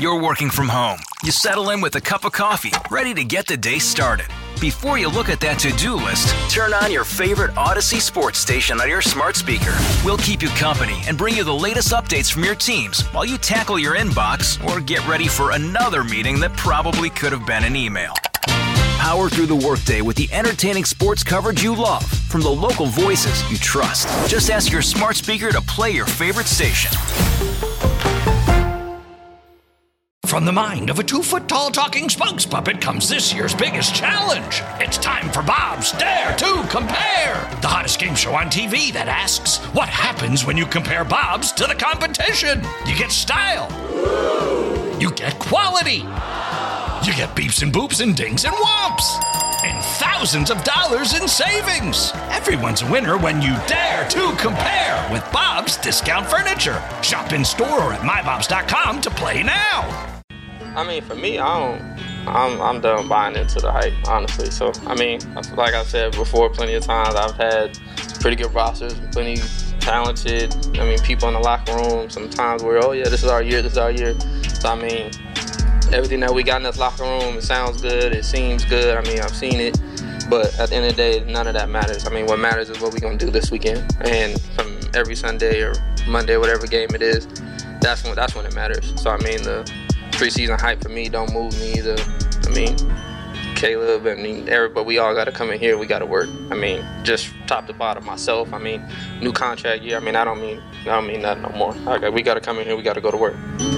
You're working from home. You settle in with a cup of coffee, ready to get the day started. Before you look at that to-do list, turn on your favorite Odyssey sports station on your smart speaker. We'll keep you company and bring you the latest updates from your teams while you tackle your inbox or get ready for another meeting that probably could have been an email. Power through the workday with the entertaining sports coverage you love from the local voices you trust. Just ask your smart speaker to play your favorite station. From the mind of a 2-foot-tall talking spokes puppet comes this year's biggest challenge. It's time for Bob's Dare to Compare, the hottest game show on TV that asks, what happens when you compare Bob's to the competition? You get style. You get quality. You get beeps and boops and dings and whomps. And thousands of dollars in savings. Everyone's a winner when you dare to compare with Bob's Discount Furniture. Shop in store or at mybobs.com to play now. I mean, for me, I'm done buying into the hype, honestly. So, I mean, like I said before, plenty of times I've had pretty good rosters, plenty talented, people in the locker room. Sometimes where, oh yeah, this is our year. So, I mean, everything that we got in this locker room, it sounds good, it seems good. I've seen it. But at the end of the day, none of that matters. What matters is what we're going to do this weekend. And from every Sunday or Monday, whatever game it is, that's when it matters. So, the preseason hype for me don't move me either. Caleb and everybody, we all got to come in here. We got to work. Just top to bottom, myself. New contract year. I don't mean nothing no more. We got to come in here. We got to go to work.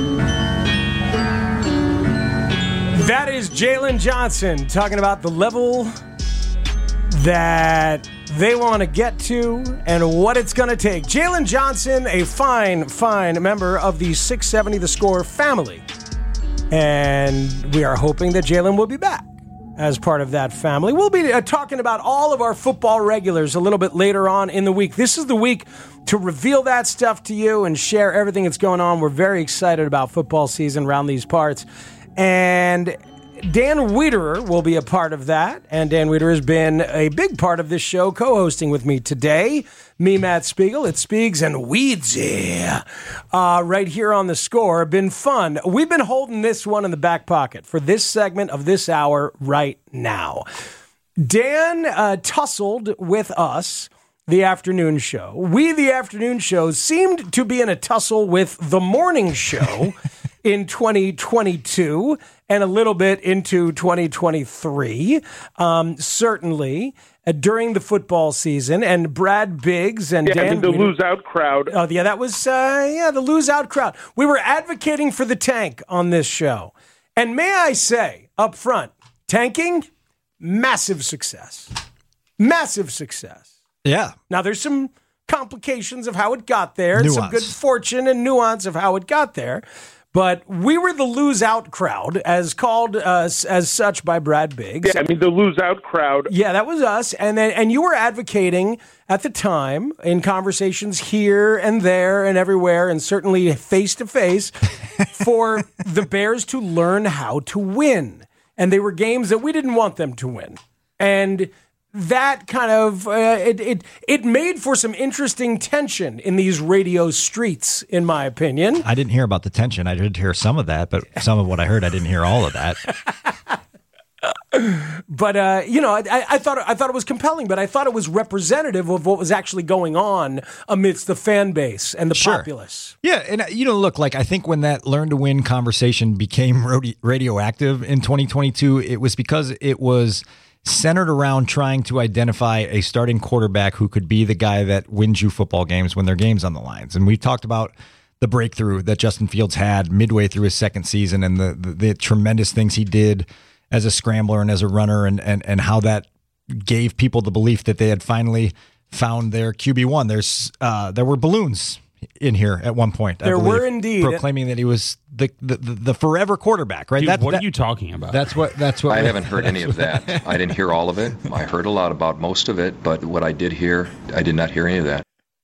That is Jalen Johnson talking about the level that they want to get to and what it's going to take. Jalen Johnson, a fine member of the 670 The Score family. And we are hoping that Jalen will be back as part of that family. We'll be talking about all of our football regulars a little bit later on in the week. This is the week to reveal that stuff to you and share everything that's going on. We're very excited about football season around these parts. And Dan Wiederer will be a part of that. And Dan Wiederer has been a big part of this show, co-hosting with me today. Me, Matt Spiegel, it's Spiegs and Weedsy right here on The Score. Been fun. We've been holding this one in the back pocket for this segment of this hour right now. Dan tussled with us the afternoon show. We, the afternoon show, seemed to be in a tussle with the morning show in 2022 and a little bit into 2023. Certainly. During the football season, and Brad Biggs and Dan the lose-out crowd. Oh, yeah, that was, the lose-out crowd. We were advocating for the tank on this show. And may I say, up front, tanking, massive success. Massive success. Yeah. Now, there's some complications of how it got there, and some good fortune and nuance of how it got there. But we were the lose-out crowd, as called as such by Brad Biggs. Yeah, the lose-out crowd. Yeah, that was us. And you were advocating at the time in conversations here and there and everywhere, and certainly face-to-face, for the Bears to learn how to win. And they were games that we didn't want them to win. And that kind of, it made for some interesting tension in these radio streets, in my opinion. I didn't hear about the tension. I did hear some of that, but some of what I heard, I didn't hear all of that. But, I thought it was compelling, but I thought it was representative of what was actually going on amidst the fan base and the populace. Yeah, and look, I think when that learn to win conversation became radioactive in 2022, it was because it was centered around trying to identify a starting quarterback who could be the guy that wins you football games when their game's on the lines. And we talked about the breakthrough that Justin Fields had midway through his second season and the tremendous things he did as a scrambler and as a runner and how that gave people the belief that they had finally found their QB1. There were balloons in here at one point. There were indeed, proclaiming that he was the forever quarterback. Right? Dude, what are you talking about? That's what. I haven't heard any of that. I didn't hear all of it. I heard a lot about most of it, but what I did hear, I did not hear any of that.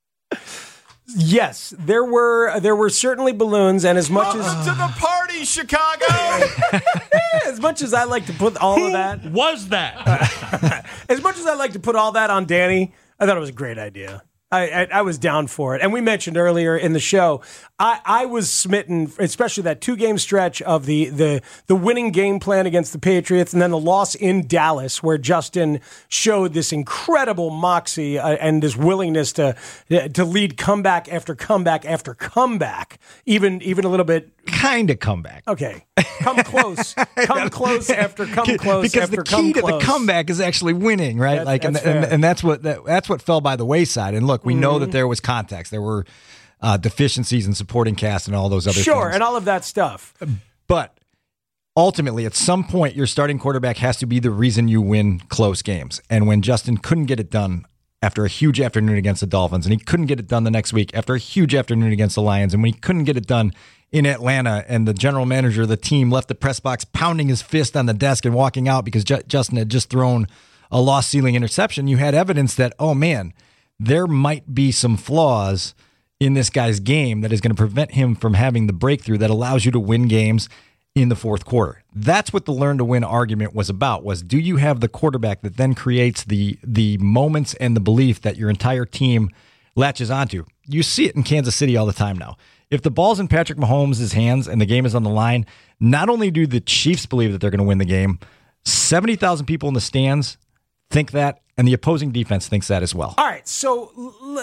Yes, there were certainly balloons, and as much Welcome to the party, Chicago. As much as I like to put all of that, was that? As much as I like to put all that on Danny, I thought it was a great idea. I was down for it. And we mentioned earlier in the show, I was smitten, especially that 2-game stretch of the winning game plan against the Patriots, and then the loss in Dallas, where Justin showed this incredible moxie and this willingness to lead comeback after comeback after comeback, even a little bit. Kind of comeback. Okay, come close after come close. Because after the key to the comeback is actually winning, right? That's what fell by the wayside. And look, we know that there was context. There were deficiencies in supporting cast and all those other things. Sure, and all of that stuff. But ultimately, at some point, your starting quarterback has to be the reason you win close games. And when Justin couldn't get it done after a huge afternoon against the Dolphins, and he couldn't get it done the next week after a huge afternoon against the Lions, and when he couldn't get it done in Atlanta, and the general manager of the team left the press box pounding his fist on the desk and walking out because Justin had just thrown a loss-ceiling interception, you had evidence that, oh man, there might be some flaws in this guy's game that is going to prevent him from having the breakthrough that allows you to win games in the fourth quarter. That's what the learn to win argument was about, was do you have the quarterback that then creates the moments and the belief that your entire team latches onto? You see it in Kansas City all the time now. If the ball's in Patrick Mahomes' hands and the game is on the line, not only do the Chiefs believe that they're going to win the game, 70,000 people in the stands think that, and the opposing defense thinks that as well. All right, so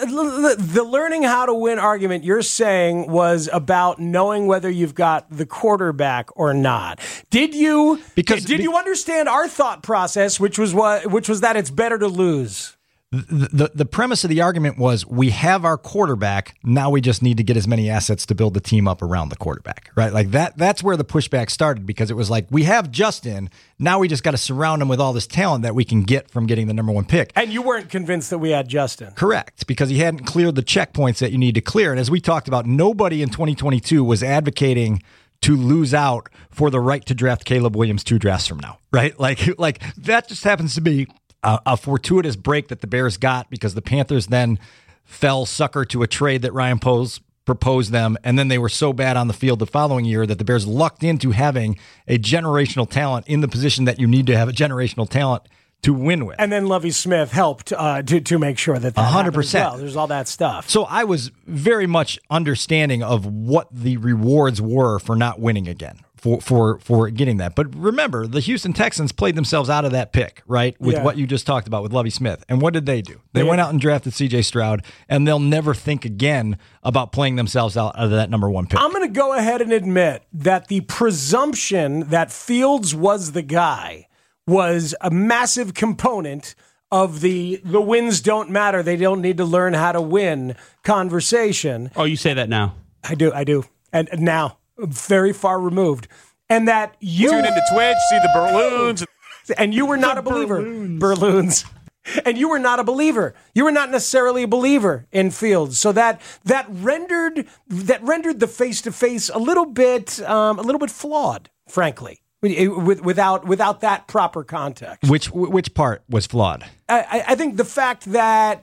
the learning how to win argument you're saying was about knowing whether you've got the quarterback or not. Did you understand our thought process, which was that it's better to lose? The premise of the argument was we have our quarterback. Now we just need to get as many assets to build the team up around the quarterback, right? Like that's where the pushback started, because it was like, we have Justin. Now we just got to surround him with all this talent that we can get from getting the number one pick. And you weren't convinced that we had Justin. Correct, because he hadn't cleared the checkpoints that you need to clear. And as we talked about, nobody in 2022 was advocating to lose out for the right to draft Caleb Williams 2 drafts from now, right? Like that just happens to be a fortuitous break that the Bears got because the Panthers then fell sucker to a trade that Ryan Poles proposed them, and then they were so bad on the field the following year that the Bears lucked into having a generational talent in the position that you need to have a generational talent to win with. And then Lovie Smith helped to make sure that 100%. Well. There's all that stuff. So I was very much understanding of what the rewards were for not winning again, for getting that. But remember, the Houston Texans played themselves out of that pick, right? With what you just talked about with Lovie Smith. And what did they do? They went out and drafted C.J. Stroud, and they'll never think again about playing themselves out of that number one pick. I'm going to go ahead and admit that the presumption that Fields was the guy was a massive component of the wins don't matter, they don't need to learn how to win conversation. Oh, you say that now? I do. And now, very far removed. And that you tune into Twitch, see the balloons. And you were not a believer. Balloons. And you were not a believer. You were not necessarily a believer in Fields. So that rendered the face-to-face a little bit flawed, frankly. Without that proper context. Which part was flawed? I think the fact that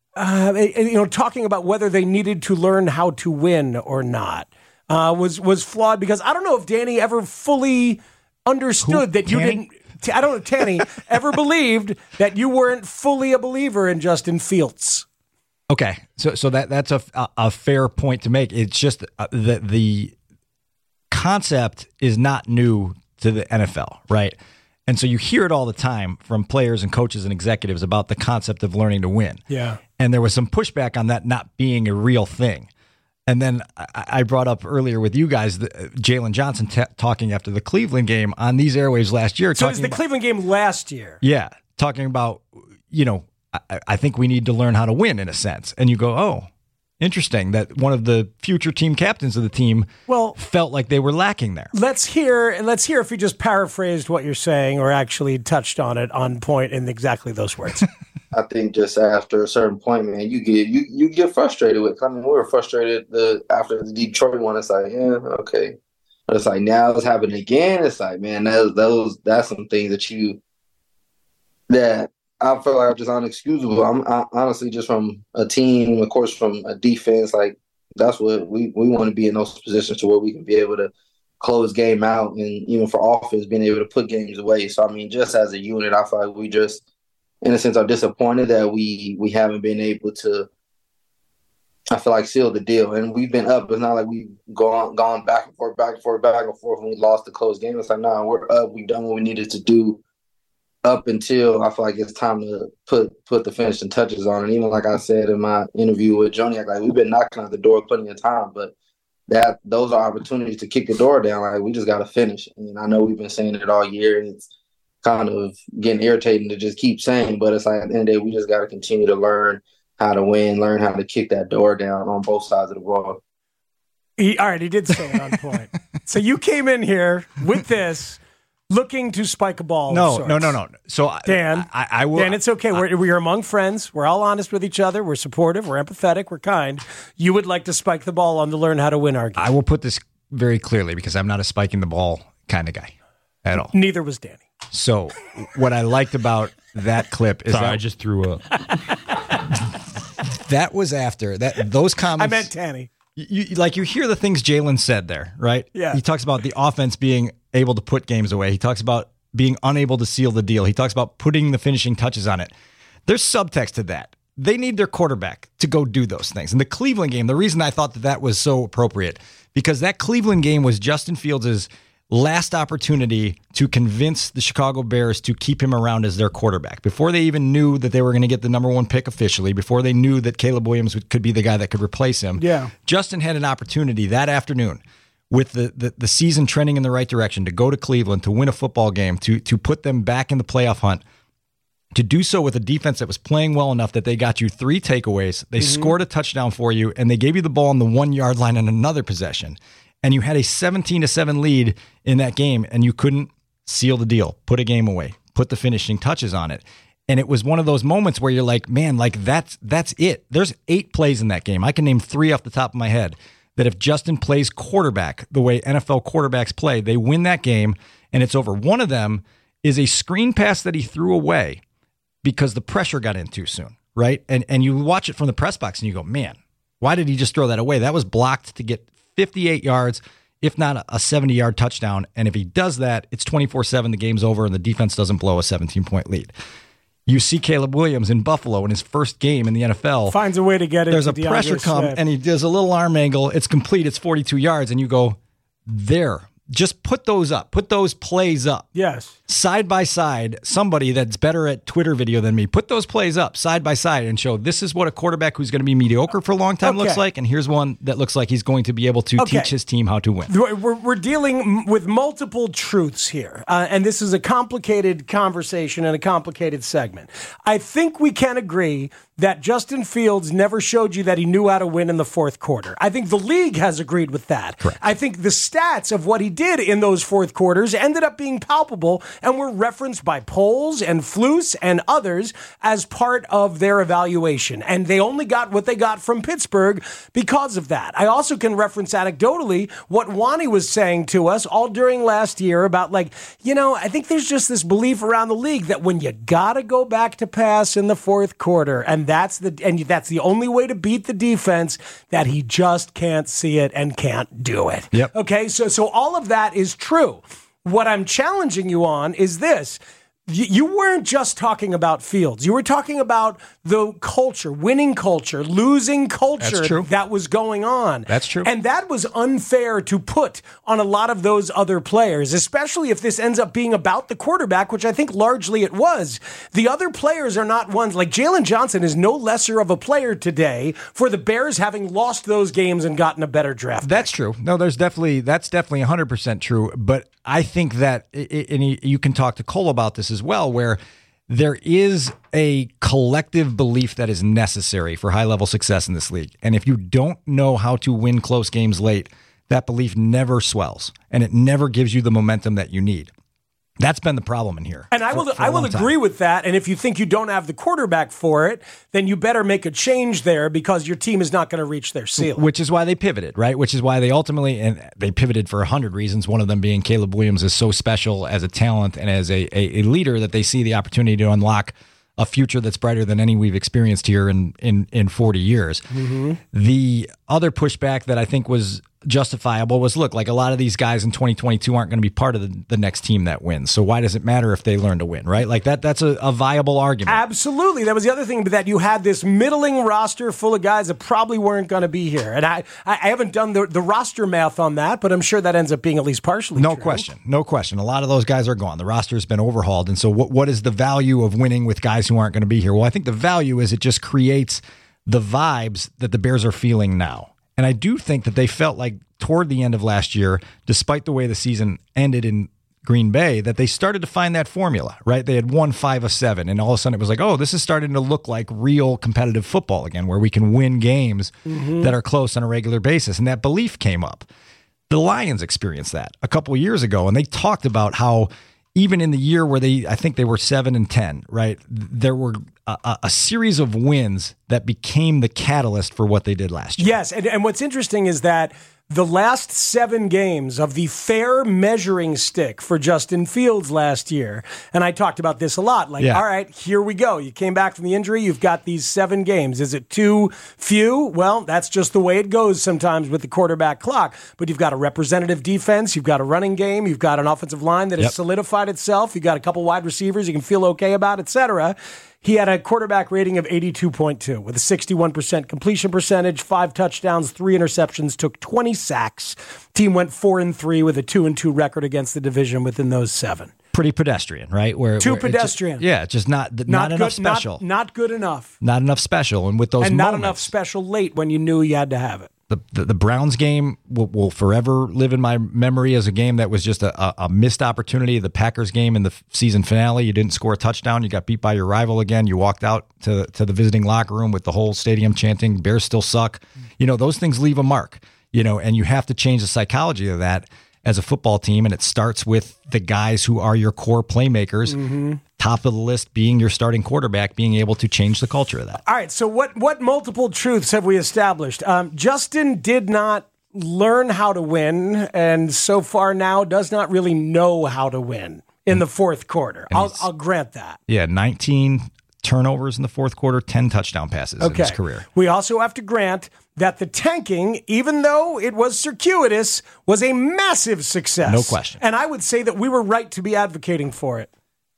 talking about whether they needed to learn how to win or not was flawed, because I don't know if Danny ever fully understood that you didn't. I don't know if Danny ever believed that you weren't fully a believer in Justin Fields. Okay, so that's a fair point to make. It's just that the concept is not new to the NFL, right? And so you hear it all the time from players and coaches and executives about the concept of learning to win. Yeah. And there was some pushback on that not being a real thing. And then I brought up earlier with you guys Jalen Johnson talking after the Cleveland game on these airwaves last year. So it was the Cleveland game last year. Yeah. Talking about, I think we need to learn how to win in a sense. And you go, oh, interesting that one of the future team captains of the team felt like they were lacking there. Let's hear if you just paraphrased what you're saying or actually touched on it on point in exactly those words. I think just after a certain point, man, you get frustrated with. I mean, we were frustrated after the Detroit one. It's like, yeah, okay. But it's like now it's happening again. It's like, man, that's some things that I feel like are just unexcusable. I'm honestly, just from a team, of course, from a defense, like that's what we want to be in those positions to where we can be able to close game out, and even for offense, being able to put games away. So, I mean, just as a unit, I feel like we just, in a sense, are disappointed that we haven't been able to I feel like sealed the deal. And we've been up. It's not like we've gone back and forth, and we lost the close game. It's like, no, we're up. We've done what we needed to do up until I feel like it's time to put the finishing touches on. And even like I said in my interview with Joniak, like we've been knocking at the door plenty of time, but those are opportunities to kick the door down. Like we just got to finish. And I know we've been saying it all year, and it's kind of getting irritating to just keep saying, but it's like at the end of the day, we just got to continue to learn how to win, learn how to kick that door down on both sides of the ball. All right, he did say it on point. So you came in here with this, looking to spike a ball. No. So Dan, I will. Dan, it's okay. We're among friends. We're all honest with each other. We're supportive. We're empathetic. We're kind. You would like to spike the ball on the learn how to win argument. I will put this very clearly because I'm not a spiking the ball kind of guy at all. Neither was Danny. So what I liked about that clip is I just threw up. That was after that. Those comments. I meant Danny. You hear the things Jalen said there, right? Yeah. He talks about the offense being able to put games away. He talks about being unable to seal the deal. He talks about putting the finishing touches on it. There's subtext to that. They need their quarterback to go do those things. And the Cleveland game, the reason I thought that was so appropriate, because that Cleveland game was Justin Fields' last opportunity to convince the Chicago Bears to keep him around as their quarterback. Before they even knew that they were going to get the number one pick officially, before they knew that Caleb Williams could be the guy that could replace him, Justin had an opportunity that afternoon with the season trending in the right direction to go to Cleveland, to win a football game, to put them back in the playoff hunt, to do so with a defense that was playing well enough that they got you 3 takeaways, they scored a touchdown for you, and they gave you the ball on the 1-yard line in another possession. And you had a 17-7 lead in that game, and you couldn't seal the deal, put a game away, put the finishing touches on it. And it was one of those moments where you're like, man, like that's it. There's 8 plays in that game. I can name 3 off the top of my head that if Justin plays quarterback the way NFL quarterbacks play, they win that game, and it's over. One of them is a screen pass that he threw away because the pressure got in too soon, right? And you watch it from the press box, and you go, man, why did he just throw that away? That was blocked to get 58 yards, if not a 70-yard touchdown. And if he does that, it's 24-7, the game's over, and the defense doesn't blow a 17-point lead. You see Caleb Williams in Buffalo in his first game in the NFL. Finds a way to get it. There's a pressure come, and he does a little arm angle. It's complete. It's 42 yards, and you go, there. Just put those up. Put those plays up. Yes. Side by side, somebody that's better at Twitter video than me, put those plays up side by side and show this is what a quarterback who's going to be mediocre for a long time looks like, and here's one that looks like he's going to be able to teach his team how to win. We're dealing with multiple truths here, and this is a complicated conversation and a complicated segment. I think we can agree that Justin Fields never showed you that he knew how to win in the fourth quarter. I think the league has agreed with that. Correct. I think the stats of what he did in those fourth quarters ended up being palpable and were referenced by polls and Flus and others as part of their evaluation. And they only got what they got from Pittsburgh because of that. I also can reference anecdotally what Wani was saying to us all during last year about I think there's just this belief around the league that when you got to go back to pass in the fourth quarter, and that's the only way to beat the defense, that he just can't see it and can't do it. Yep. Okay, so all of that is true. What I'm challenging you on is this. You weren't just talking about Fields. You were talking about the culture, winning culture, losing culture that was going on. That's true. And that was unfair to put on a lot of those other players, especially if this ends up being about the quarterback, which I think largely it was. The other players are not ones like Jalen Johnson is no lesser of a player today for the Bears having lost those games and gotten a better draft. That's true. No, that's definitely 100% true. But I think that, and you can talk to Cole about this as well, where there is a collective belief that is necessary for high-level success in this league. And if you don't know how to win close games late, that belief never swells, and it never gives you the momentum that you need. That's been the problem in here. And I will agree with that. And if you think you don't have the quarterback for it, then you better make a change there because your team is not going to reach their ceiling. Which is why they pivoted, right? Which is why they ultimately, and they pivoted for 100 reasons, one of them being Caleb Williams is so special as a talent and as a leader that they see the opportunity to unlock a future that's brighter than any we've experienced here in 40 years. Mm-hmm. The other pushback that I think was justifiable was, look, like a lot of these guys in 2022 aren't going to be part of the next team that wins. So why does it matter if they learn to win, right? Like that's a viable argument. Absolutely. That was the other thing, that you had this middling roster full of guys that probably weren't going to be here. And I haven't done the roster math on that, but I'm sure that ends up being at least partially No true. question. No question. A lot of those guys are gone. The roster has been overhauled. And so what is the value of winning with guys who aren't going to be here? Well, I think the value is it just creates the vibes that the Bears are feeling now. And I do think that they felt like toward the end of last year, despite the way the season ended in Green Bay, that they started to find that formula, right? They had won 5 of 7, and all of a sudden it was like, oh, this is starting to look like real competitive football again, where we can win games that are close on a regular basis. And that belief came up. The Lions experienced that a couple of years ago, and they talked about how even in the year where I think they were 7-10, right? There were a series of wins that became the catalyst for what they did last year. Yes, and what's interesting is that the last 7 games of the fair measuring stick for Justin Fields last year, and I talked about this a lot, all right, here we go. You came back from the injury, you've got these 7 games. Is it too few? Well, that's just the way it goes sometimes with the quarterback clock. But you've got a representative defense, you've got a running game, you've got an offensive line that has solidified itself, you've got a couple wide receivers you can feel okay about, etc. He had a quarterback rating of 82.2 with a 61% completion percentage, 5 touchdowns, 3 interceptions, took 20 sacks. Team went 4-3 with a 2-2 record against the division within those 7. Pretty pedestrian, right? Where pedestrian. Just not enough special. Not good enough. Not enough special. And with those and moments, not enough special late when you knew you had to have it. The Browns game will forever live in my memory as a game that was just a missed opportunity. The Packers game in the season finale, you didn't score a touchdown. You got beat by your rival again. You walked out to the visiting locker room with the whole stadium chanting, "Bears still suck." Those things leave a mark, and you have to change the psychology of that as a football team. And it starts with the guys who are your core playmakers. Top of the list being your starting quarterback, being able to change the culture of that. All right, so what multiple truths have we established? Justin did not learn how to win, and so far now does not really know how to win in the fourth quarter. I'll grant that. Yeah, 19 turnovers in the fourth quarter, 10 touchdown passes in his career. We also have to grant that the tanking, even though it was circuitous, was a massive success. No question. And I would say that we were right to be advocating for it.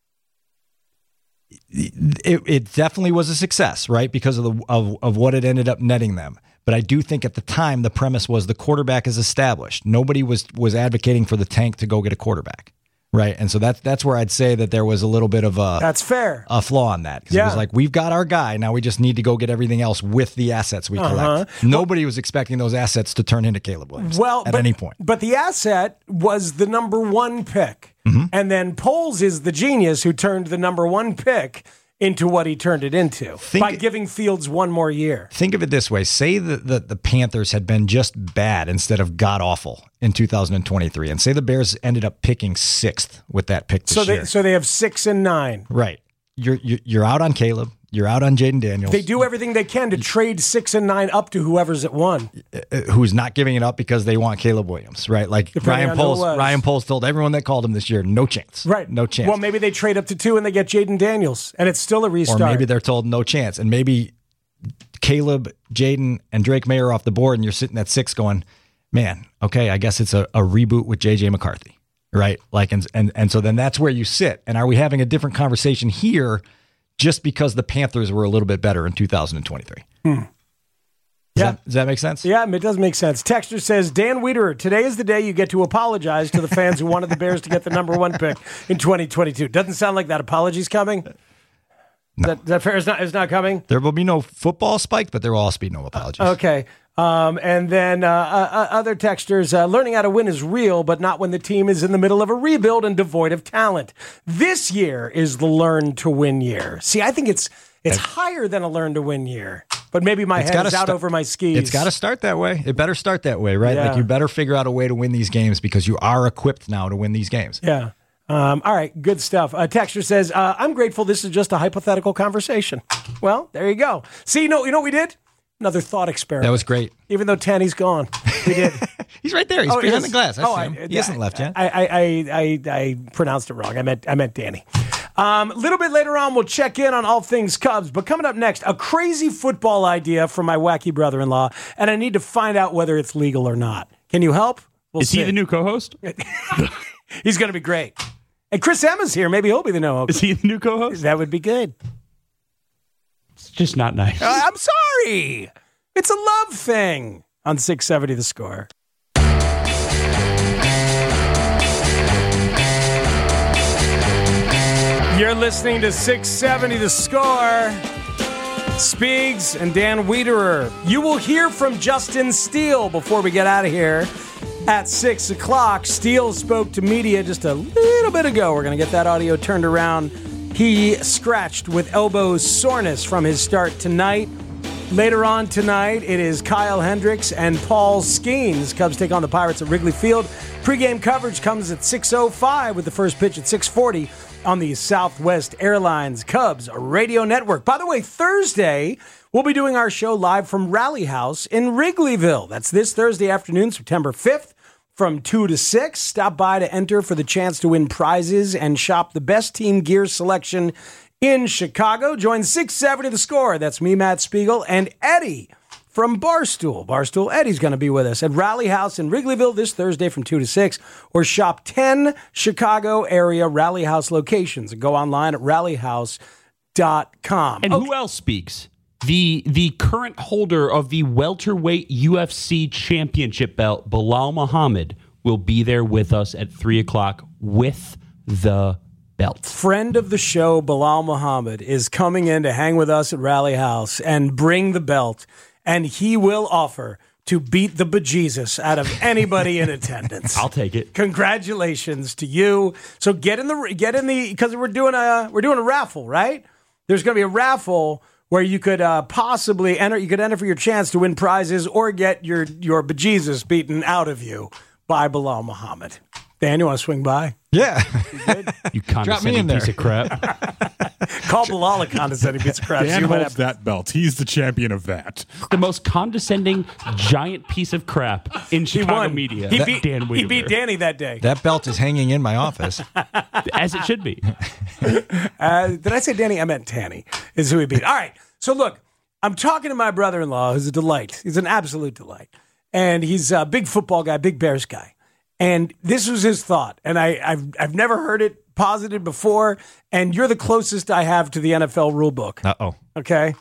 It definitely was a success, right? Because of what it ended up netting them. But I do think at the time the premise was the quarterback is established. Nobody was advocating for the tank to go get a quarterback, right? And so that's where I'd say that there was a little bit of that's fair, a flaw in that. Because it was like, we've got our guy, now we just need to go get everything else with the assets we collect. Nobody was expecting those assets to turn into Caleb Williams at any point. But the asset was the number 1 pick. And then Poles is the genius who turned the number 1 pick into what he turned it into by giving Fields 1 more year. Think of it this way. Say that the Panthers had been just bad instead of god-awful in 2023, and say the Bears ended up picking 6th with that pick this year. So they have 6 and 9. Right. You're out on Caleb. You're out on Jaden Daniels. They do everything they can to trade 6 and 9 up to whoever's at 1. Who's not giving it up because they want Caleb Williams, right? Like Ryan Poles told everyone that called him this year, no chance. Right. No chance. Well, maybe they trade up to 2 and they get Jaden Daniels, and it's still a restart. Or maybe they're told no chance. And maybe Caleb, Jaden, and Drake May are off the board, and you're sitting at 6 going, man, okay, I guess it's a reboot with J.J. McCarthy, right? Like, and so then that's where you sit. And are we having a different conversation here just because the Panthers were a little bit better in 2023? Does that make sense? Yeah, it does make sense. Texter says, Dan Wiederer, today is the day you get to apologize to the fans who wanted the Bears to get the number 1 pick in 2022. Doesn't sound like that apology's coming. No. That fair is not coming? There will be no football spike, but there will also be no apologies. Okay. And then other texters, learning how to win is real, but not when the team is in the middle of a rebuild and devoid of talent. This year is the learn to win year. See, I think it's higher than a learn to win year, but maybe my head is out over my skis. It's got to start that way. It better start that way, right? Yeah. Like you better figure out a way to win these games because you are equipped now to win these games. Yeah. All right, good stuff. Texter says, I'm grateful this is just a hypothetical conversation. Well, there you go. See, you know what we did? Another thought experiment. That was great. Even though Tanny's gone, we did. He's right there. He's behind the glass. He hasn't left yet. I pronounced it wrong. I meant Danny. A little bit later on, we'll check in on all things Cubs. But coming up next, a crazy football idea from my wacky brother-in-law, and I need to find out whether it's legal or not. Can you help? Is he the new co-host? He's going to be great. And Chris Emma's here. Maybe he'll be the no. Is he the new co-host? That would be good. It's just not nice. I'm sorry. It's a love thing on 670 The Score. You're listening to 670 The Score. Speegs and Dan Wiederer. You will hear from Justin Steele before we get out of here at 6 o'clock. Steele spoke to media just a little bit ago. We're going to get that audio turned around. He scratched with elbow soreness from his start tonight. Later on tonight, it is Kyle Hendricks and Paul Skeens. Cubs take on the Pirates at Wrigley Field. Pre-game coverage comes at 6:05 with the first pitch at 6:40 on the Southwest Airlines Cubs Radio Network. By the way, Thursday, we'll be doing our show live from Rally House in Wrigleyville. That's this Thursday afternoon, September 5th, from 2 to 6. Stop by to enter for the chance to win prizes and shop the best team gear selection in Chicago. Join 670 The Score. That's me, Matt Spiegel, and Eddie from Barstool. Barstool Eddie's going to be with us at Rally House in Wrigleyville this Thursday from 2 to 6. Or shop 10 Chicago area Rally House locations and go online at rallyhouse.com. And who else speaks? The current holder of the welterweight UFC championship belt, Bilal Muhammad, will be there with us at 3 o'clock with the belt. Friend of the show, Bilal Muhammad, is coming in to hang with us at Rally House and bring the belt. And he will offer to beat the bejesus out of anybody in attendance. I'll take it. Congratulations to you. So get in the because we're doing a raffle, right? There's going to be a raffle where you could possibly enter. You could enter for your chance to win prizes or get your bejesus beaten out of you by Bilal Muhammad. Dan, you want to swing by? Yeah. You condescending piece of crap. Call Bilal a condescending piece of crap. Dan holds that belt. He's the champion of that. The most condescending giant piece of crap in Chicago media. He beat Dan Wiederer. He beat Danny that day. That belt is hanging in my office. As it should be. Did I say Danny? I meant Tanny is who he beat. All right. So look, I'm talking to my brother-in-law, who's a delight. He's an absolute delight. And he's a big football guy, big Bears guy. And this was his thought, and I've never heard it posited before, and you're the closest I have to the NFL rulebook. Uh-oh. Okay?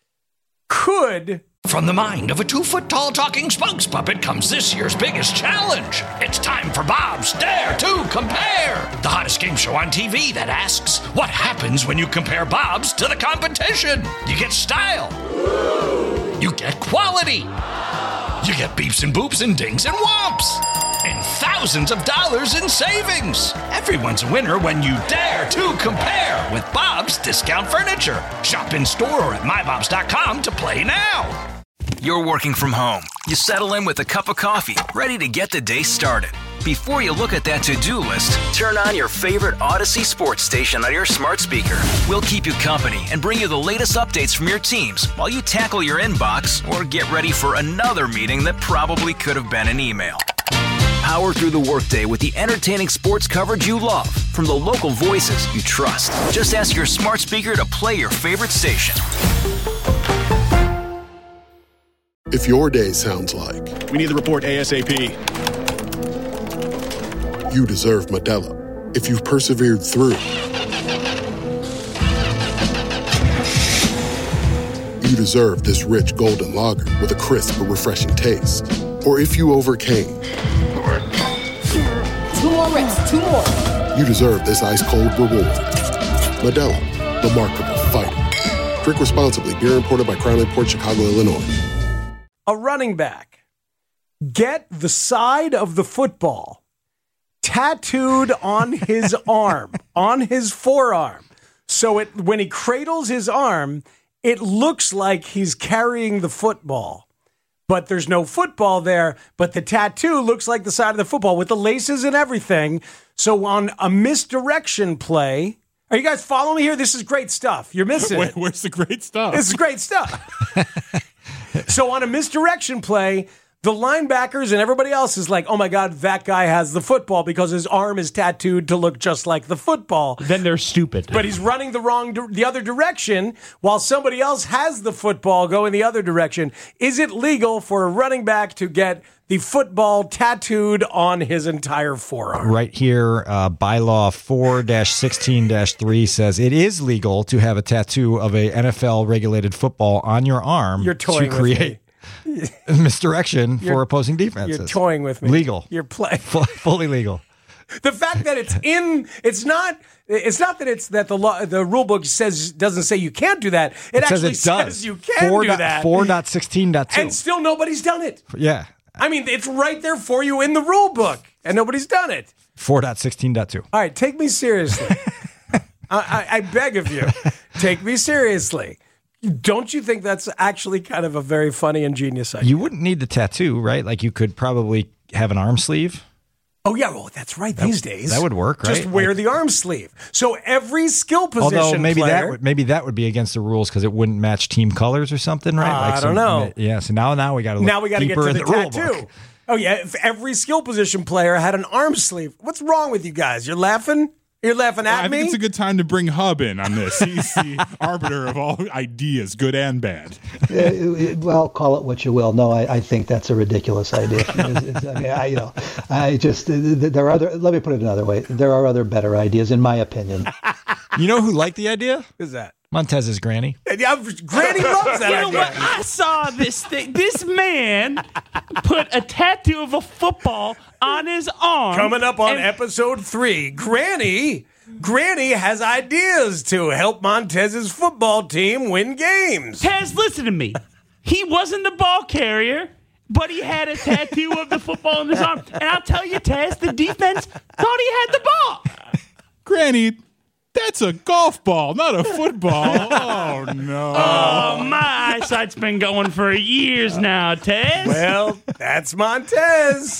From the mind of a 2-foot-tall talking spokes puppet comes this year's biggest challenge. It's time for Bob's Dare to Compare, the hottest game show on TV that asks, what happens when you compare Bob's to the competition? You get style. You get quality. You get beeps and boops and dings and whomps. And thousands of dollars in savings. Everyone's a winner when you dare to compare with Bob's Discount Furniture. Shop in store or at mybobs.com to play now. You're working from home. You settle in with a cup of coffee, ready to get the day started. Before you look at that to-do list, turn on your favorite Odyssey sports station on your smart speaker. We'll keep you company and bring you the latest updates from your teams while you tackle your inbox or get ready for another meeting that probably could have been an email. Power through the workday with the entertaining sports coverage you love from the local voices you trust. Just ask your smart speaker to play your favorite station. If your day sounds like We need the report ASAP. you deserve Modelo. If you've persevered through, you deserve this rich golden lager with a crisp but refreshing taste. Or if you overcame, 2 more reps, 2 more. you deserve this ice-cold reward. Modelo, the Markable Fighter. Drink responsibly. Beer imported by Crown Port Chicago, Illinois. A running back. Get the side of the football tattooed on his arm, on his forearm. So when he cradles his arm, it looks like he's carrying the football. But there's no football there, but the tattoo looks like the side of the football with the laces and everything. So on a misdirection play, are you guys following me here? This is great stuff. You're missing it. Where's the great stuff? This is great stuff. So on a misdirection play, The linebackers and everybody else is like, oh my God, that guy has the football because his arm is tattooed to look just like the football. Then they're stupid. But he's running the other direction while somebody else has the football going the other direction. Is it legal for a running back to get the football tattooed on his entire forearm? Right here, bylaw 4-16-3 says it is legal to have a tattoo of a NFL-regulated football on your arm to create misdirection for opposing defenses. You're toying with me. Legal. You're playing. Fully legal. The fact that it's not that the rule book doesn't say you can't do that. It actually says you can do that. 4.16.2. And still nobody's done it. Yeah. I mean, it's right there for you in the rule book, and nobody's done it. 4.16.2. All right, take me seriously. I beg of you, take me seriously. Don't you think that's actually kind of a very funny and genius idea? You wouldn't need the tattoo, right? Like you could probably have an arm sleeve. Oh, yeah, well, that's right. These days. That would work, right? Just wear the arm sleeve. So every skill position although maybe player... that would be against the rules because it wouldn't match team colors or something, right? I don't know. Yeah, so now we got to look Now we got to get deeper to in the rule tattoo. book. Oh, yeah, if every skill position player had an arm sleeve. What's wrong with you guys? You're laughing? You're laughing at me? I think it's a good time to bring Hub in on this. He's the arbiter of all ideas, good and bad. Well, call it what you will. No, I think that's a ridiculous idea. There are other. Let me put it another way. There are other better ideas, in my opinion. You know who liked the idea? Who's that? Montez's granny. Yeah, Granny loves that You know idea. what? I saw this thing. This man put a tattoo of a football on his arm. Coming up on episode 3, Granny has ideas to help Montez's football team win games. Tez, listen to me. He wasn't the ball carrier, but he had a tattoo of the football on his arm. And I'll tell you, Tez, the defense thought he had the ball. Granny, that's a golf ball, not a football. Oh, no. Oh, my eyesight's been going for years now, Tez. Well, that's Montez.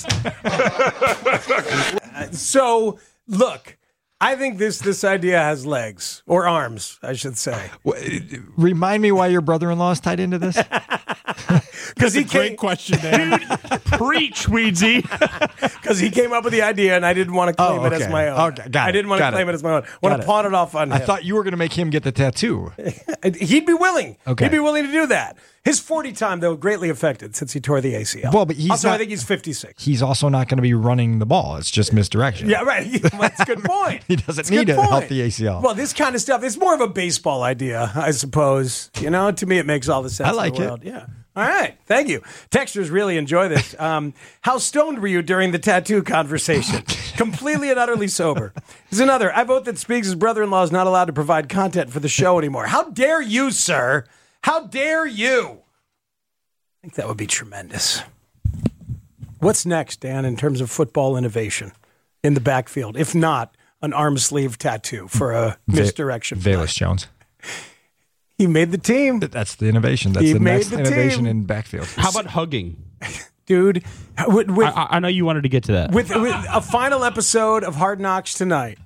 So, look, I think this idea has legs, or arms, I should say. Remind me why your brother-in-law is tied into this? Because he Great question, man. Preach, Weedsy. Because he came up with the idea, and I didn't want to claim it as my own. Okay, got it. I didn't want to claim it as my own. I want to pawn it off on him. I thought you were going to make him get the tattoo. He'd be willing. Okay. He'd be willing to do that. His 40 time, though, greatly affected since he tore the ACL. Well, but he's also, not, I think he's 56. He's also not going to be running the ball. It's just misdirection. Yeah, right. That's a good point. He doesn't need to help the ACL. Well, this kind of stuff, it's more of a baseball idea, I suppose. You know, to me, it makes all the sense I like in the world. Yeah. All right. Thank you. Texters really enjoy this. How stoned were you during the tattoo conversation? Completely and utterly sober. Here's another. I vote that Speaks' brother-in-law is not allowed to provide content for the show anymore. How dare you, sir? How dare you? I think that would be tremendous. What's next, Dan, in terms of football innovation in the backfield? If not an arm sleeve tattoo for a misdirection. Velus Jones. He made the team. That's the innovation. That's the next innovation in backfield. How about hugging? Dude, I know you wanted to get to that. With a final episode of Hard Knocks tonight.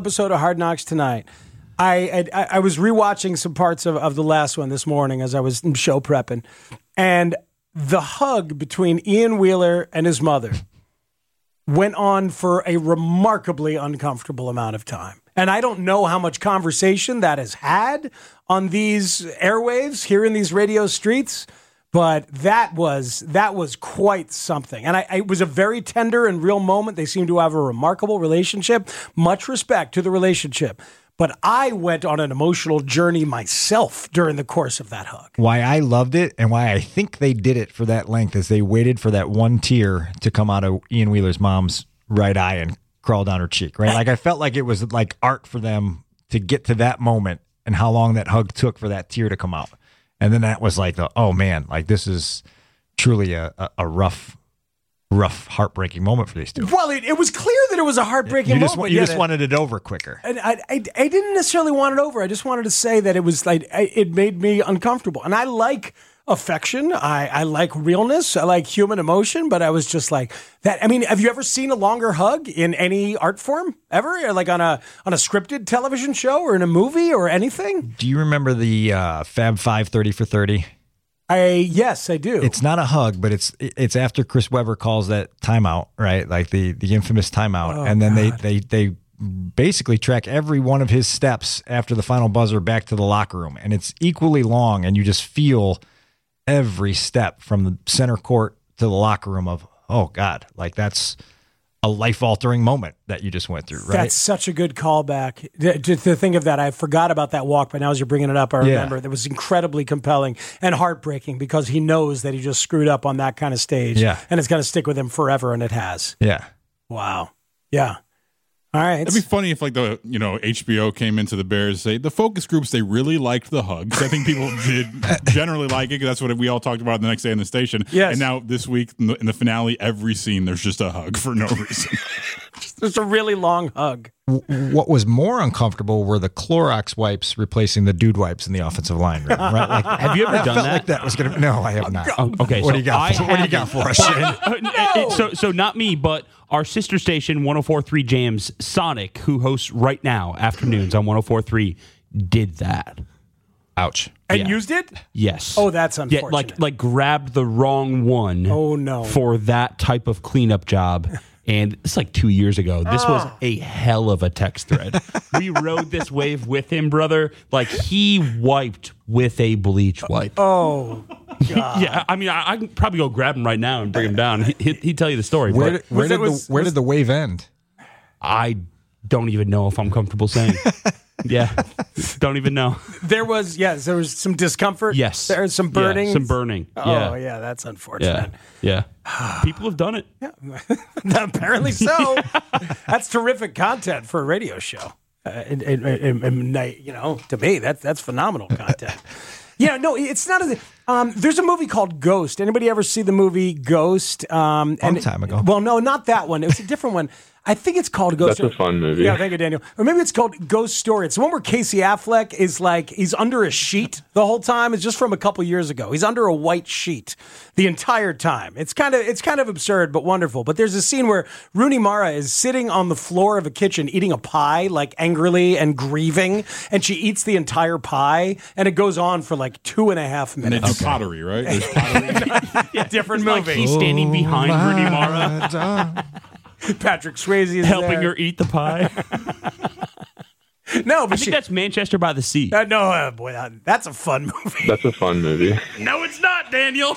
I was rewatching some parts of the last one this morning as I was show prepping. And the hug between Ian Wheeler and his mother went on for a remarkably uncomfortable amount of time. And I don't know how much conversation that has had on these airwaves here in these radio streets, but that was quite something. And it was a very tender and real moment. They seem to have a remarkable relationship. Much respect to the relationship. But I went on an emotional journey myself during the course of that hug. Why I loved it and why I think they did it for that length is they waited for that one tear to come out of Ian Wheeler's mom's right eye and crawl down her cheek, right? Like I felt like it was like art for them to get to that moment and how long that hug took for that tear to come out. And then that was like, oh man, like this is truly a rough, heartbreaking moment for these two. Well, it was clear that it was a heartbreaking moment. You just wanted it over quicker. And I didn't necessarily want it over. I just wanted to say that it was like, it made me uncomfortable. And I like affection. I like realness. I like human emotion. But I was just like that. I mean, have you ever seen a longer hug in any art form ever? Or like on a scripted television show or in a movie or anything? Do you remember the Fab Five 30 for 30? Yes, I do. It's not a hug, but it's after Chris Webber calls that timeout, right? Like the infamous timeout, and then they basically track every one of his steps after the final buzzer back to the locker room, and it's equally long, and you just feel every step from the center court to the locker room of, oh God, like that's a life-altering moment that you just went through, right? That's such a good callback. To think of that, I forgot about that walk, but now as you're bringing it up, I remember that was incredibly compelling and heartbreaking because he knows that he just screwed up on that kind of stage, and it's going to stick with him forever, and it has. Yeah. Wow. Yeah. All right. It'd be funny if, like, HBO came into the Bears and say the focus groups, they really liked the hugs. I think people did generally like it because that's what we all talked about the next day in the station. Yes. And now this week in the finale, every scene there's just a hug for no reason. Just a really long hug. What was more uncomfortable were the Clorox wipes replacing the dude wipes in the offensive line room. Right? Like, have you ever done felt that? like that was going to. No, I have not. Okay, what do you got? What do you got for us, Shane? So not me, but our sister station, 104.3 Jams, Sonic, who hosts right now afternoons on 104.3, did that. Ouch. And used it? Yes. Oh, that's unfortunate. Yeah, like grabbed the wrong one. Oh no. For that type of cleanup job. And it's like 2 years ago. This was a hell of a text thread. We rode this wave with him, brother. Like, he wiped with a bleach wipe. Oh, God. Yeah, I mean, I can probably go grab him right now and bring him down. He'd tell you the story. Where did the wave end? I don't even know if I'm comfortable saying. Yeah, don't even know. There was some discomfort. Yes. There was some burning. Yeah, some burning. Oh, yeah, that's unfortunate. Yeah. People have done it. Yeah. Apparently so. That's terrific content for a radio show. To me, that's phenomenal content. Yeah, no, it's not. There's a movie called Ghost. Anybody ever see the movie Ghost? Long time ago. Well, no, not that one. It was a different one. I think it's called Ghost. That's a fun movie. Yeah, thank you, Daniel. Or maybe it's called Ghost Story. It's the one where Casey Affleck is like, he's under a sheet the whole time. It's just from a couple years ago. He's under a white sheet the entire time. It's kind of absurd, but wonderful. But there's a scene where Rooney Mara is sitting on the floor of a kitchen eating a pie, like angrily and grieving, and she eats the entire pie, and it goes on for like 2.5 minutes. And it's pottery, right? There's pottery. Yeah, different it's movie. Like he's standing behind Rooney Mara. Patrick Swayze is helping there. her eat the pie. No, but I think that's Manchester by the Sea. No, boy, that's a fun movie. That's a fun movie. No, it's not, Daniel.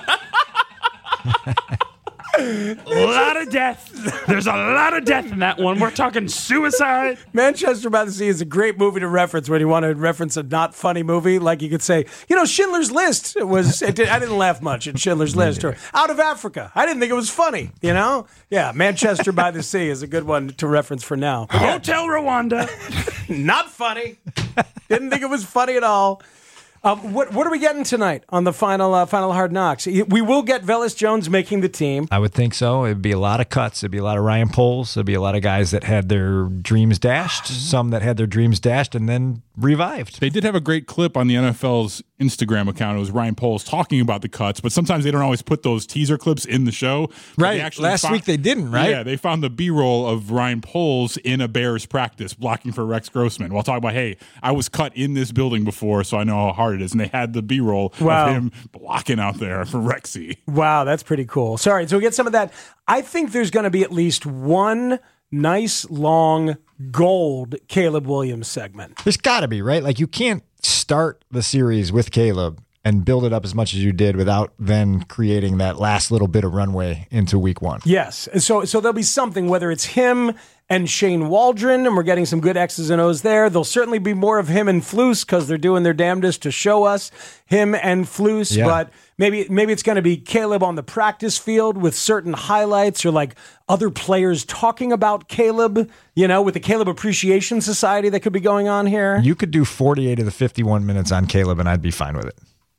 A lot of death. There's a lot of death in that one. We're talking suicide. Manchester by the Sea is a great movie to reference when you want to reference a not funny movie. Like you could say, Schindler's List I didn't laugh much at Schindler's List. Or Out of Africa. I didn't think it was funny, Yeah, Manchester by the Sea is a good one to reference for now. Hotel Rwanda. Not funny. Didn't think it was funny at all. What are we getting tonight on the final Hard Knocks? We will get Velus Jones making the team. I would think so. It'd be a lot of cuts. It'd be a lot of Ryan Poles. It'd be a lot of guys that had their dreams dashed, some that had their dreams dashed and then revived. They did have a great clip on the NFL's Instagram account. It was Ryan Poles talking about the cuts, but sometimes they don't always put those teaser clips in the show. Right. Last week they didn't, right? Yeah, they found the B-roll of Ryan Poles in a Bears practice blocking for Rex Grossman while talking about, hey, I was cut in this building before, so I know how hard it is. And they had the B-roll of him blocking out there for Rexy. Wow, that's pretty cool. Sorry, so we get some of that. I think there's going to be at least one nice, long, gold Caleb Williams segment. There's got to be, right? Like, you can't start the series with Caleb and build it up as much as you did without then creating that last little bit of runway into week one. Yes. So there'll be something, whether it's him and Shane Waldron, and we're getting some good X's and O's there. There'll certainly be more of him and Flus because they're doing their damnedest to show us him and Flus. Yeah. But maybe it's going to be Caleb on the practice field with certain highlights or like other players talking about Caleb, with the Caleb Appreciation Society that could be going on here. You could do 48 of the 51 minutes on Caleb and I'd be fine with it.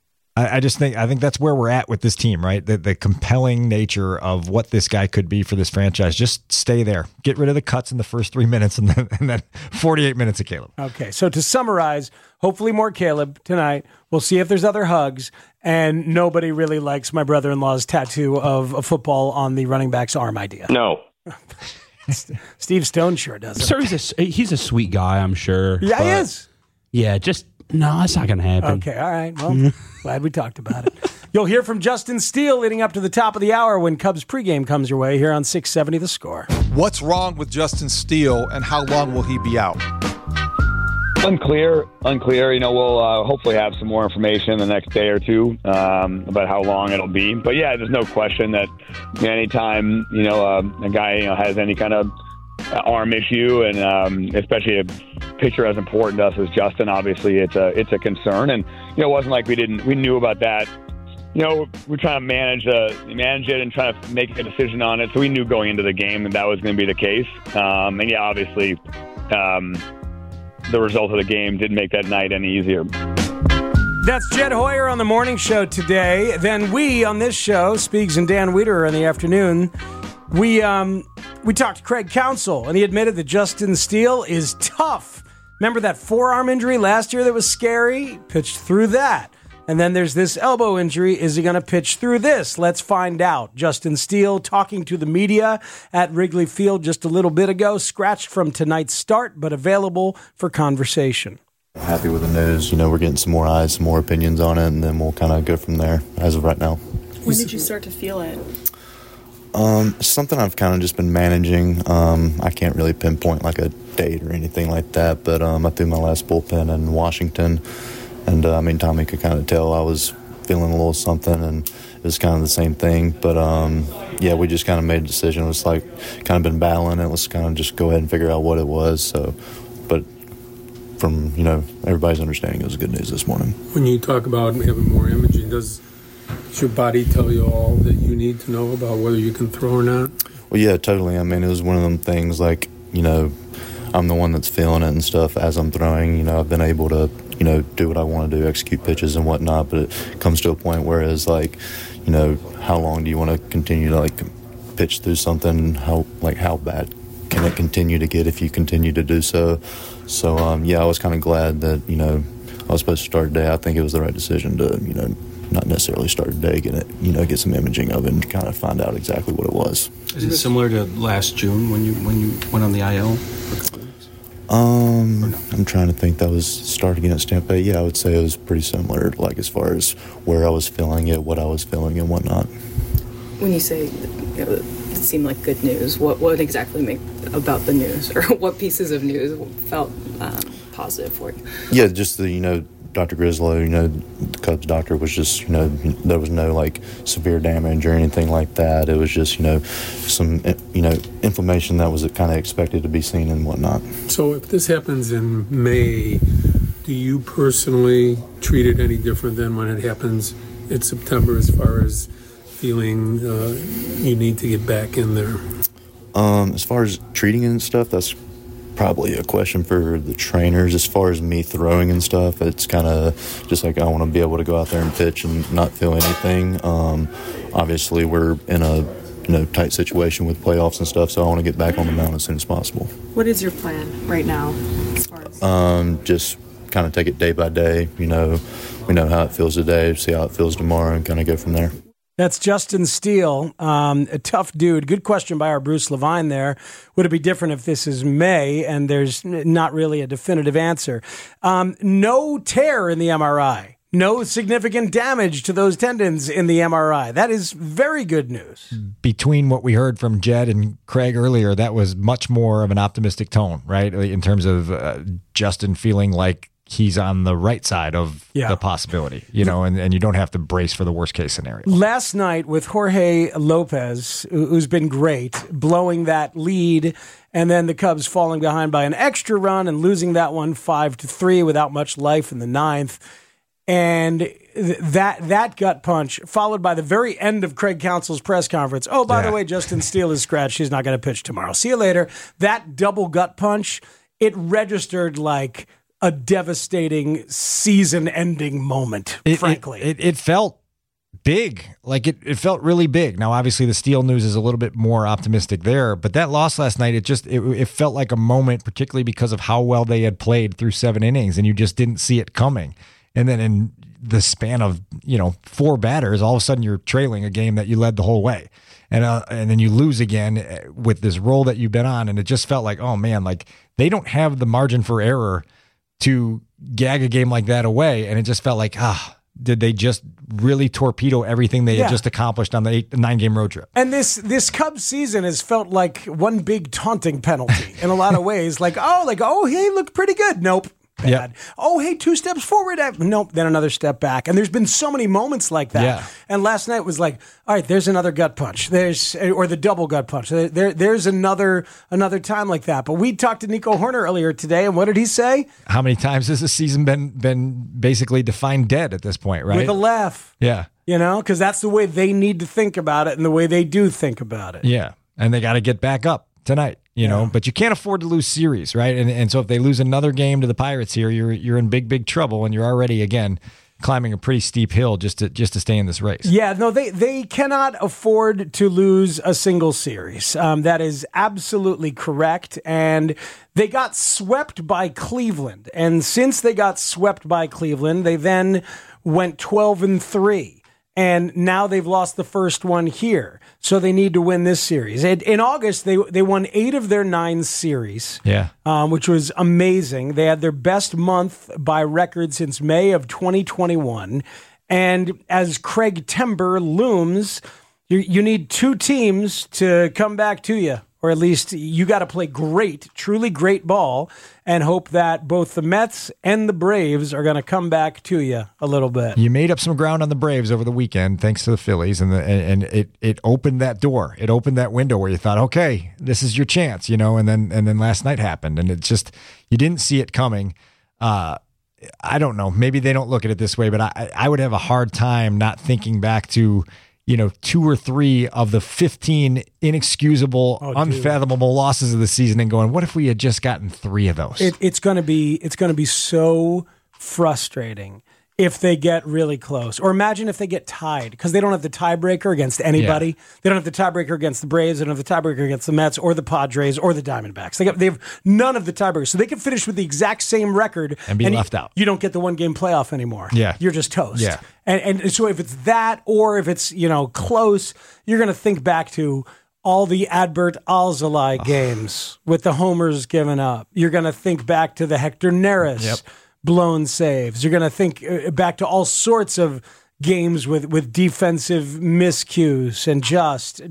I think that's where we're at with this team, right? The compelling nature of what this guy could be for this franchise. Just stay there. Get rid of the cuts in the first 3 minutes and then 48 minutes of Caleb. Okay, so to summarize, hopefully more Caleb tonight. We'll see if there's other hugs. And nobody really likes my brother-in-law's tattoo of a football on the running back's arm idea. No. Steve Stone sure doesn't. Sir, he's a sweet guy, I'm sure. Yeah, he is. Yeah, just No, that's not going to happen. Okay, all right. Well, glad we talked about it. You'll hear from Justin Steele leading up to the top of the hour when Cubs pregame comes your way here on 670 The Score. What's wrong with Justin Steele, and how long will he be out? Unclear. We'll hopefully have some more information the next day or two about how long it'll be. But yeah, there's no question that anytime a guy has any kind of arm issue, and especially a pitcher as important to us as Justin, obviously it's a concern. And it wasn't like we knew about that. We're trying to manage it and trying to make a decision on it. So we knew going into the game that was going to be the case. And yeah, obviously. The result of the game didn't make that night any easier. That's Jed Hoyer on the morning show today. Then we on this show, Speaks and Dan Wiederer in the afternoon, we talked to Craig Counsell, and he admitted that Justin Steele is tough. Remember that forearm injury last year that was scary? Pitched through that. And then there's this elbow injury. Is he going to pitch through this? Let's find out. Justin Steele talking to the media at Wrigley Field just a little bit ago, scratched from tonight's start, but available for conversation. Happy with the news. We're getting some more eyes, some more opinions on it, and then we'll kind of go from there as of right now. When did you start to feel it? Something I've kind of just been managing. I can't really pinpoint like a date or anything like that, but I threw my last bullpen in Washington. And, Tommy could kind of tell I was feeling a little something, and it was kind of the same thing. But, we just kind of made a decision. It was like kind of been battling it. Let's kind of just go ahead and figure out what it was. So, but from, everybody's understanding, it was good news this morning. When you talk about having more imaging, does your body tell you all that you need to know about whether you can throw or not? Well, yeah, totally. It was one of them things like, I'm the one that's feeling it and stuff as I'm throwing. I've been able to, do what I want to do, execute pitches and whatnot, but it comes to a point where it's like, how long do you want to continue to pitch through something? How bad can it continue to get if you continue to do so? So, I was kind of glad that, I was supposed to start today. I think it was the right decision to, not necessarily start today, get some imaging of it and kind of find out exactly what it was. Is it similar to last June when you went on the IL? I'm trying to think. That was start against Tampa. Yeah, I would say it was pretty similar, as far as where I was feeling it, what I was feeling, and whatnot. When you say it seemed like good news, what exactly about the news, or what pieces of news felt positive for you? Yeah, just the Dr. Grislow, the Cubs doctor was just, there was no severe damage or anything like that. It was just, some, inflammation that was kind of expected to be seen and whatnot. So if this happens in May, do you personally treat it any different than when it happens in September as far as feeling you need to get back in there? As far as treating and stuff, that's probably a question for the trainers. As far as me throwing and stuff, it's kind of just I want to be able to go out there and pitch and not feel anything. Obviously, we're in a tight situation with playoffs and stuff, so I want to get back on the mound as soon as possible. What is your plan right now as far as? Just kind of take it day by day. We know how it feels today, see how it feels tomorrow, and kind of go from there. That's Justin Steele, a tough dude. Good question by our Bruce Levine there. Would it be different if this is May and there's not really a definitive answer? No tear in the MRI. No significant damage to those tendons in the MRI. That is very good news. Between what we heard from Jed and Craig earlier, that was much more of an optimistic tone, right? In terms of Justin feeling like he's on the right side of the possibility, and you don't have to brace for the worst case scenario. Last night with Jorge Lopez, who's been great, blowing that lead, and then the Cubs falling behind by an extra run and losing that one 5-3 without much life in the ninth. And that gut punch, followed by the very end of Craig Counsell's press conference. Oh, by the way, Justin Steele is scratched. He's not going to pitch tomorrow. See you later. That double gut punch, it registered like a devastating season-ending moment, frankly. It felt big. It felt really big. Now, obviously, the Steele news is a little bit more optimistic there, but that loss last night, it felt like a moment, particularly because of how well they had played through 7 innings, and you just didn't see it coming. And then in the span of 4 batters, all of a sudden you're trailing a game that you led the whole way. And then you lose again with this roll that you've been on, and it just felt like, oh, man, they don't have the margin for error to gag a game like that away, and it just felt like, did they just really torpedo everything they had just accomplished on the 9-game road trip? And this Cubs season has felt like one big taunting penalty in a lot of ways. Oh, hey, look pretty good. Nope. Bad. Yep. Oh, hey, 2 steps forward. Nope. Then another step back. And there's been so many moments like that. Yeah. And last night was like, all right, there's another gut punch. Or the double gut punch. There's another time like that. But we talked to Nico Horner earlier today, and what did he say? How many times has the season been basically defined dead at this point, right? With a laugh. Yeah. Because that's the way they need to think about it and the way they do think about it. Yeah. And they got to get back up tonight. But you can't afford to lose series, right? And so if they lose another game to the Pirates here, you're in big trouble, and you're already again climbing a pretty steep hill just to stay in this race. Yeah, no, they cannot afford to lose a single series. That is absolutely correct. And they got swept by Cleveland, and since they got swept by Cleveland, they then went 12-3. And now they've lost the first one here. So they need to win this series. In August, they won 8 of their 9 series, which was amazing. They had their best month by record since May of 2021. And as Craig Timber looms, you need 2 teams to come back to you. Or at least you got to play great, truly great ball, and hope that both the Mets and the Braves are going to come back to you a little bit. You made up some ground on the Braves over the weekend, thanks to the Phillies, and it opened that door. It opened that window where you thought, okay, this is your chance, and then last night happened, and it just, you didn't see it coming. I don't know. Maybe they don't look at it this way, but I would have a hard time not thinking back to 2 or 3 of the 15 inexcusable, unfathomable losses of the season, and going, what if we had just gotten 3 of those? It's going to be so frustrating if they get really close. Or imagine if they get tied, because they don't have the tiebreaker against anybody. Yeah. They don't have the tiebreaker against the Braves. They don't have the tiebreaker against the Mets or the Padres or the Diamondbacks. They have none of the tiebreakers. So they can finish with the exact same record. And be left out. You don't get the 1-game playoff anymore. Yeah. You're just toast. Yeah. And so if it's that, or if it's, close, you're going to think back to all the Adbert Alzolay games with the homers given up. You're going to think back to the Hector Neris blown saves. You're going to think back to all sorts of games with defensive miscues and just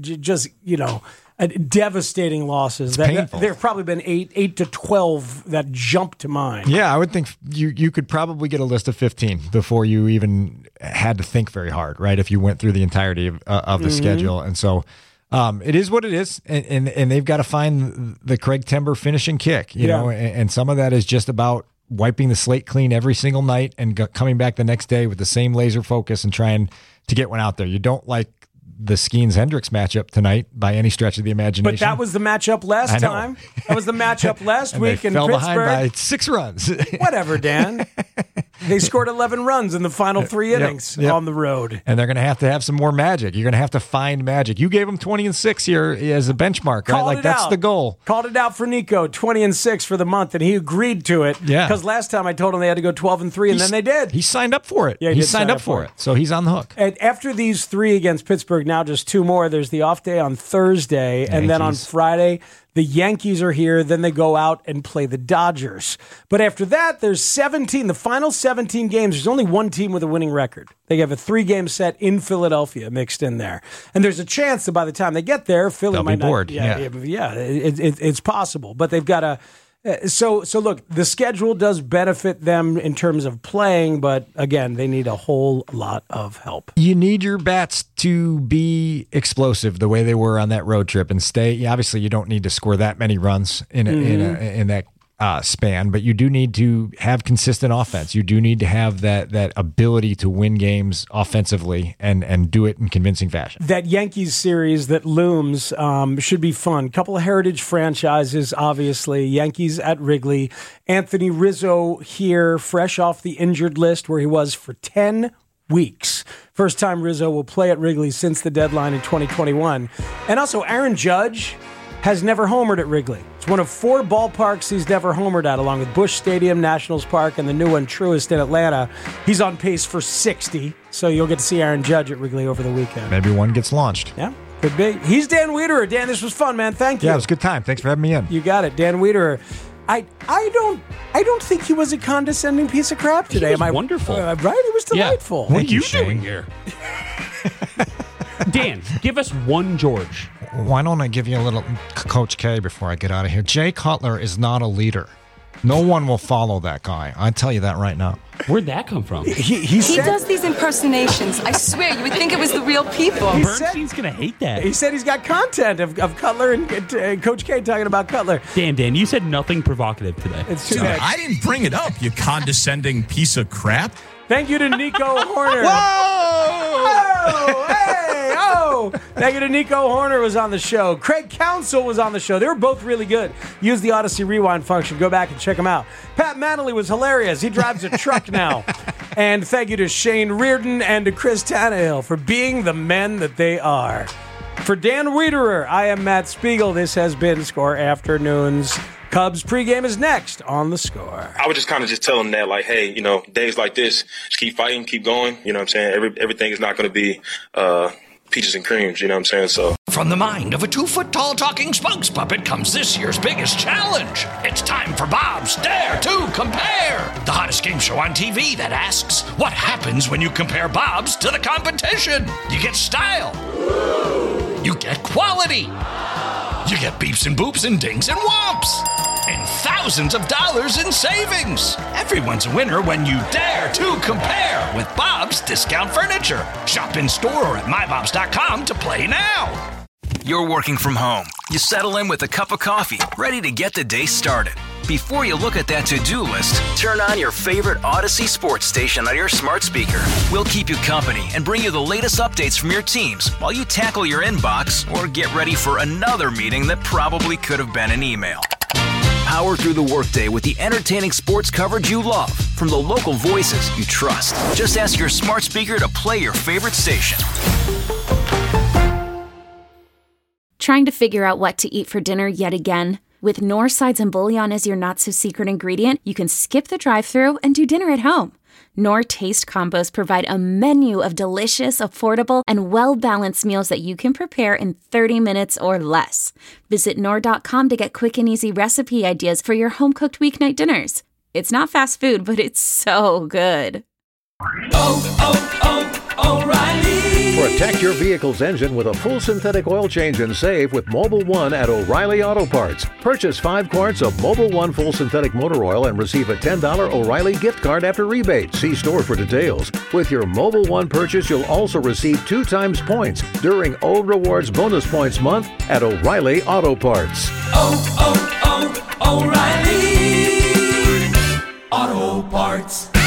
devastating losses. There have probably been 8 to 12 that jump to mind. Yeah, I would think you could probably get a list of 15 before you even had to think very hard, right? If you went through the entirety of the schedule. And so it is what it is, and they've got to find the Craig Timber finishing kick, and some of that is just about wiping the slate clean every single night and coming back the next day with the same laser focus and trying to get one out there. You don't like the Skeens-Hendricks matchup tonight by any stretch of the imagination. But that was the matchup last time. That was the matchup last week in Pittsburgh. They fell behind by 6 runs. Whatever, Dan. They scored 11 runs in the final 3 innings on the road. And they're going to have some more magic. You're going to have to find magic. You gave them 20-6 here as a benchmark, right? Like that's the goal. Called it out for Nico, 20-6 for the month, and he agreed to it. Yeah. Because last time I told him they had to go 12-3, and then they did. He signed up for it. Yeah, he signed up for it. So he's on the hook. And after these 3 against Pittsburgh, now just 2 more. There's the off day on Thursday, and then on Friday, the Yankees are here. Then they go out and play the Dodgers. But after that, there's 17. The final 17 games, there's only 1 team with a winning record. They have a 3-game set in Philadelphia mixed in there. And there's a chance that by the time they get there, Philly might be bored. It's possible. But they've got to... So look, the schedule does benefit them in terms of playing, but again, they need a whole lot of help. You need your bats to be explosive the way they were on that road trip and stay. Obviously, you don't need to score that many runs in that span, but you do need to have consistent offense. You do need to have that ability to win games offensively and do it in convincing fashion. That Yankees series that looms should be fun. Couple of heritage franchises, obviously. Yankees at Wrigley. Anthony Rizzo here, fresh off the injured list where he was for 10 weeks. First time Rizzo will play at Wrigley since the deadline in 2021. And also Aaron Judge has never homered at Wrigley. It's one of 4 ballparks he's never homered at, along with Busch Stadium, Nationals Park, and the new one, Truist in Atlanta. He's on pace for 60, so you'll get to see Aaron Judge at Wrigley over the weekend. Maybe one gets launched. Yeah, could be. He's Dan Wiederer. Dan, this was fun, man. Thank you. Yeah, it was a good time. Thanks for having me in. You got it. Dan Wiederer I don't think he was a condescending piece of crap today. He was wonderful. Right? It was delightful. Yeah. What are you doing here? Dan, give us one George. Why don't I give you a little Coach K before I get out of here? Jay Cutler is not a leader. No one will follow that guy. I tell you that right now. Where'd that come from? He does these impersonations. I swear, you would think it was the real people. Bernstein's going to hate that. He said he's got content of Cutler and Coach K talking about Cutler. Dan, you said nothing provocative today. It's too Dude, I didn't bring it up, you condescending piece of crap. Thank you to Nico Horner. Whoa! Oh, hey, oh! Thank you to Nico Horner was on the show. Craig Counsell was on the show. They were both really good. Use the Odyssey Rewind function. Go back and check them out. Pat Manley was hilarious. He drives a truck now. And thank you to Shane Reardon and to Chris Tannehill for being the men that they are. For Dan Wiederer, I am Matt Spiegel. This has been Score Afternoons. Cubs pregame is next on The Score. I would just kind of tell them that, like, hey, days like this, just keep fighting, keep going. You know what I'm saying? Everything is not going to be peaches and creams, you know what I'm saying? So from the mind of a 2-foot-tall talking spokes puppet comes this year's biggest challenge. It's time for Bob's Dare to Compare, the hottest game show on TV that asks, what happens when you compare Bob's to the competition? You get style. You get quality. You get beeps and boops and dings and whomps. And thousands of dollars in savings. Everyone's a winner when you dare to compare with Bob's Discount Furniture. Shop in store or at mybobs.com to play now. You're working from home. You settle in with a cup of coffee, ready to get the day started. Before you look at that to-do list, turn on your favorite Odyssey sports station on your smart speaker. We'll keep you company and bring you the latest updates from your teams while you tackle your inbox or get ready for another meeting that probably could have been an email. Power through the workday with the entertaining sports coverage you love from the local voices you trust. Just ask your smart speaker to play your favorite station. Trying to figure out what to eat for dinner yet again? With Knorr sides and bouillon as your not-so-secret ingredient, you can skip the drive-thru and do dinner at home. Knorr Taste Combos provide a menu of delicious, affordable, and well-balanced meals that you can prepare in 30 minutes or less. Visit Knorr.com to get quick and easy recipe ideas for your home-cooked weeknight dinners. It's not fast food, but it's so good. O'Reilly. Protect your vehicle's engine with a full synthetic oil change and save with Mobil 1 at O'Reilly Auto Parts. Purchase 5 quarts of Mobil 1 full synthetic motor oil and receive a $10 O'Reilly gift card after rebate. See store for details. With your Mobil 1 purchase, you'll also receive 2 times points during O Rewards Bonus Points Month at O'Reilly Auto Parts. O'Reilly Auto Parts.